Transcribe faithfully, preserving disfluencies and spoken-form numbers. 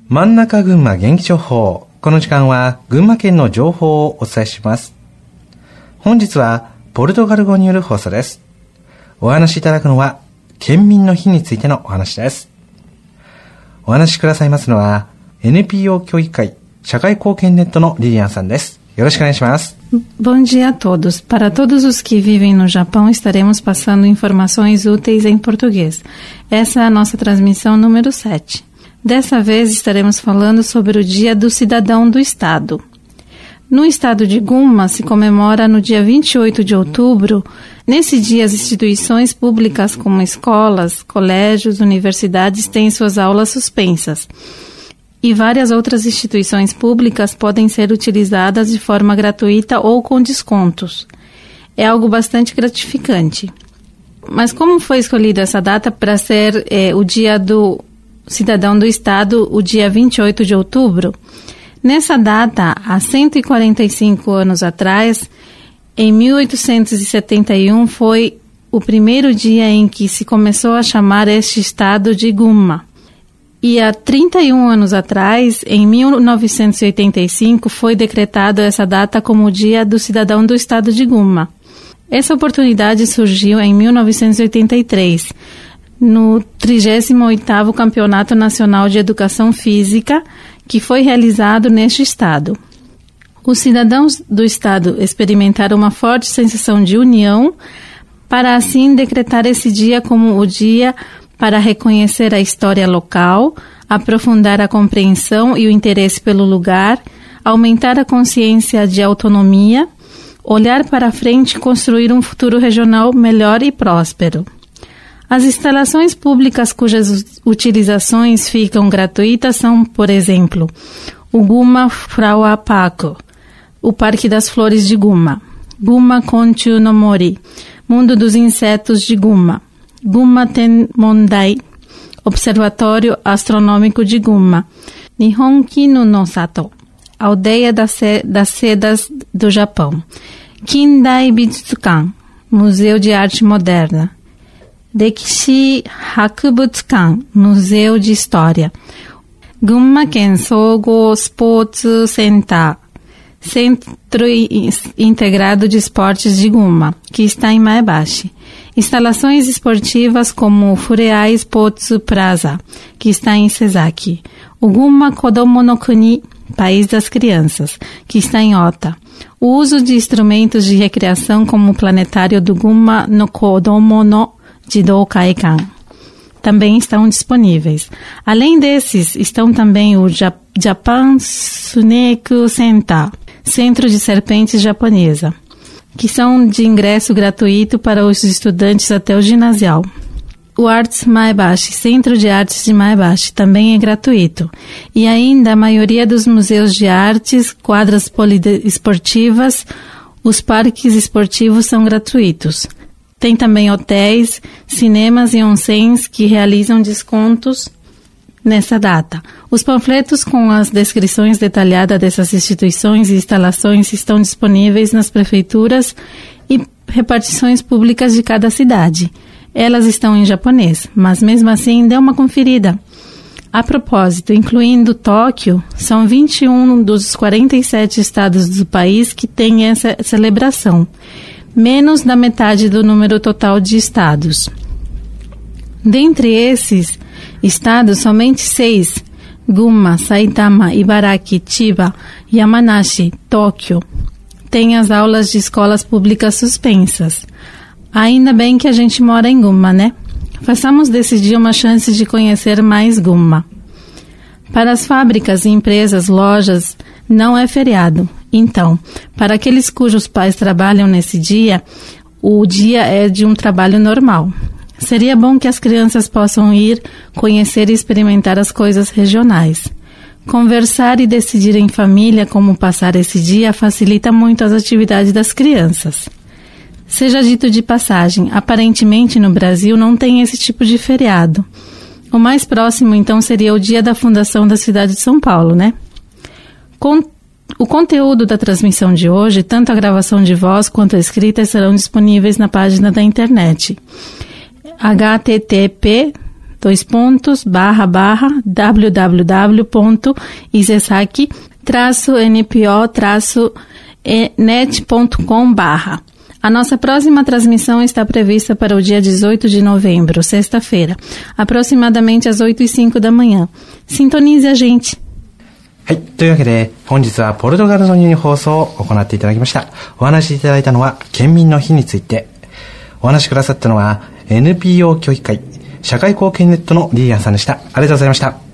真ん中群馬元気情報。この時間は群馬県の情報をお伝えします。本日はポルトガル語による放送です。お話しいただくのは県民の日についてのお話です。お話しくださいますのは エヌピーオー 協議会社会貢献ネットのリリアンさんです。よろしくお願いします。 Bom dia a todos. Para todos os que vivem no Japão, estaremos passando informações úteis em português. Essa é a nossa transmissão número sete. Dessa vez estaremos falando sobre o Dia do Cidadão do Estado. No estado de Gunma se comemora no dia vinte e oito de outubro. Nesse dia, as instituições públicas como escolas, colégios, universidades têm suas aulas suspensas. E várias outras instituições públicas podem ser utilizadas de forma gratuita ou com descontos. É algo bastante gratificante. Mas como foi escolhida essa data para ser eh, o Dia do Cidadão do Estado, o dia vinte e oito de outubro? Nessa data, há cento e quarenta e cinco anos atrás, em mil oitocentos e setenta e um, foi o primeiro dia em que se começou a chamar este estado de Gunma. E há trinta e um anos atrás, em mil novecentos e oitenta e cinco, foi decretado essa data como o Dia do Cidadão do Estado de Gunma. Essa oportunidade surgiu em mil novecentos e oitenta e três, no trigésimo oitavo Campeonato Nacional de Educação Física, que foi realizado neste estado. Os cidadãos do estado experimentaram uma forte sensação de união para assim decretar esse dia como o dia para reconhecer a história local, aprofundar a compreensão e o interesse pelo lugar, aumentar a consciência de autonomia, olhar para frente e construir um futuro regional melhor e próspero. As instalações públicas cujas utilizações ficam gratuitas são, por exemplo, o Gunma Flower Park, o Parque das Flores de Gunma, Gunma Konchu no Mori, Mundo dos Insetos de Gunma, Gunma Tenmondai, Observatório Astronômico de Gunma, Nihonki no Nosato, Aldeia das, Ce- das Sedas do Japão, Kindai Bitsukan, Museu de Arte Moderna, Rekishi Hakubutsukan, Museu de História, Gunma Ken Sogo Sports Center, Centro Integrado de Esportes de Gunma, que está em Maebashi. Instalações esportivas como o Fureai Sports Plaza, que está em Sezaki. O Gunma Kodomo no Kuni, País das Crianças, que está em Ota. O uso de instrumentos de recreação como o planetário do Gunma no Kodomo no Jidou Kaikan também estão disponíveis. Além desses, estão também o Japan Suneku Center, Centro de Serpentes Japonesa, que são de ingresso gratuito para os estudantes até o ginasial. O Arts Maebashi, Centro de Artes de Maebashi, também é gratuito. E ainda a maioria dos museus de artes, quadras poliesportivas, os parques esportivos são gratuitos. Tem também hotéis, cinemas e onsens que realizam descontos nessa data. Os panfletos com as descrições detalhadas dessas instituições e instalações estão disponíveis nas prefeituras e repartições públicas de cada cidade. Elas estão em japonês, mas mesmo assim dê uma conferida. A propósito, incluindo Tóquio, são vinte e um dos quarenta e sete estados do país que têm essa celebração, menos da metade do número total de estados. Dentre esses estados, somente seis, Gunma, Saitama, Ibaraki, Chiba, Yamanashi, Tóquio, têm as aulas de escolas públicas suspensas. Ainda bem que a gente mora em Gunma, né? Façamos desse dia uma chance de conhecer mais Gunma. Para as fábricas, empresas, lojas, não é feriado. Então, para aqueles cujos pais trabalham nesse dia, o dia é de um trabalho normal. Seria bom que as crianças possam ir, conhecer e experimentar as coisas regionais. Conversar e decidir em família como passar esse dia facilita muito as atividades das crianças. Seja dito de passagem, aparentemente no Brasil não tem esse tipo de feriado. O mais próximo, então, seria o dia da fundação da cidade de São Paulo, né? Com O conteúdo da transmissão de hoje, tanto a gravação de voz quanto a escrita, serão disponíveis na página da internet h t t p dois pontos, barra, barra, www ponto isesaki traço n p o traço net ponto com barra. A nossa próxima transmissão está prevista para o dia dezoito de novembro, sexta-feira, aproximadamente às oito e cinco da manhã. Sintonize a gente. はい。というわけで、本日はポルトガルのニュー放送を行っていただきました。お話しいただいたのは、県民の日について。お話しくださったのは、エヌピーオー 教育会、社会貢献ネットのリーアンさんでした。ありがとうございました。